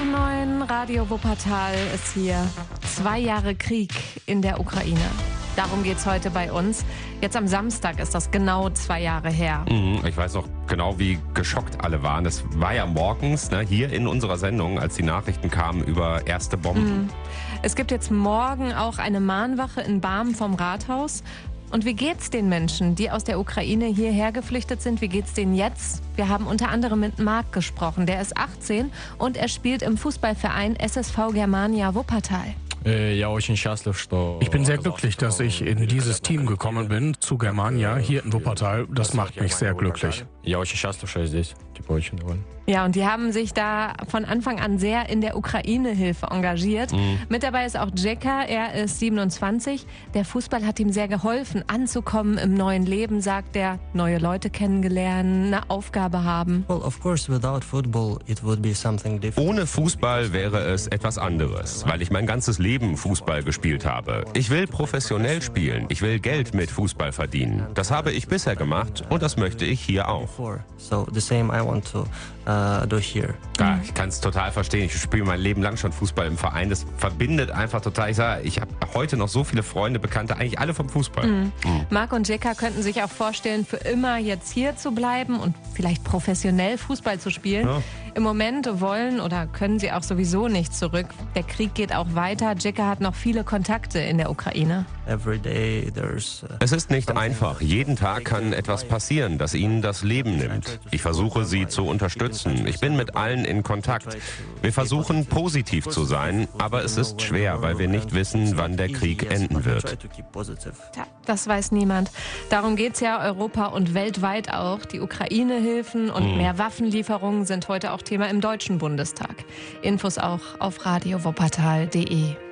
nach 9, Radio Wuppertal ist hier. 2 Jahre Krieg in der Ukraine. Darum geht's heute bei uns. Jetzt am Samstag ist das genau 2 Jahre her. Ich weiß noch genau, wie geschockt alle waren. Es war ja morgens, hier in unserer Sendung, als die Nachrichten kamen über erste Bomben. Es gibt jetzt morgen auch eine Mahnwache in Barmen vom Rathaus. Und wie geht's den Menschen, die aus der Ukraine hierher geflüchtet sind? Wie geht's denen jetzt? Wir haben unter anderem mit Marc gesprochen. Der ist 18 und er spielt im Fußballverein SSV Germania Wuppertal. Ich bin sehr glücklich, dass ich in dieses Team gekommen bin, zu Germania, hier in Wuppertal. Das macht mich sehr glücklich. Ja, und die haben sich da von Anfang an sehr in der Ukraine-Hilfe engagiert. Mit dabei ist auch Jeka, er ist 27. Der Fußball hat ihm sehr geholfen, anzukommen im neuen Leben, sagt er. Neue Leute kennengelernt, eine Aufgabe haben. Ohne Fußball wäre es etwas anderes, weil ich mein ganzes Leben Fußball gespielt habe. Ich will professionell spielen, ich will Geld mit Fußball verdienen. Das habe ich bisher gemacht und das möchte ich hier auch. Ja, ich kann es total verstehen. Ich spiele mein Leben lang schon Fußball im Verein. Das verbindet einfach total. Ich habe heute noch so viele Freunde, Bekannte, eigentlich alle vom Fußball. Marc und Jeka könnten sich auch vorstellen, für immer jetzt hier zu bleiben und vielleicht professionell Fußball zu spielen. Ja. Im Moment wollen oder können sie auch sowieso nicht zurück. Der Krieg geht auch weiter. Jeka hat noch viele Kontakte in der Ukraine. Es ist nicht einfach. Jeden Tag kann etwas passieren, das ihnen das Leben nimmt. Ich versuche, sie zu unterstützen. Ich bin mit allen in Kontakt. Wir versuchen, positiv zu sein, aber es ist schwer, weil wir nicht wissen, wann der Krieg enden wird. Tja, das weiß niemand. Darum geht's ja Europa und weltweit auch. Die Ukraine-Hilfen und mehr Waffenlieferungen sind heute auch Thema im Deutschen Bundestag. Infos auch auf radiowuppertal.de.